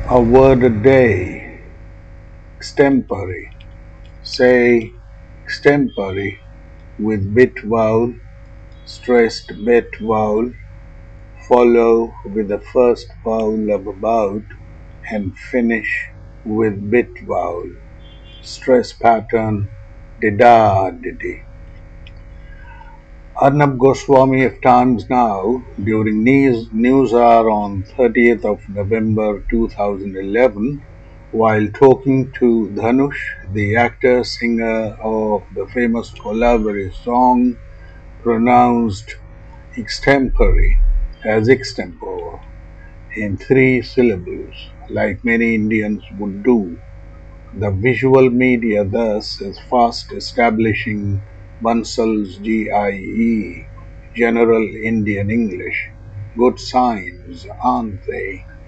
A word a day, extempore. Say extempore with bit vowel, stressed bit vowel, follow with the first vowel of about, and finish with bit vowel. Stress pattern dida didi. Arnab Goswami of Times Now during News Hour on 30th of November 2011 while talking to Dhanush, the actor singer of the famous Collaborative song, pronounced extempore as extempore in three syllables, like many Indians would do. The visual media thus is fast establishing Bansal's GIE, General Indian English. Good signs, aren't they?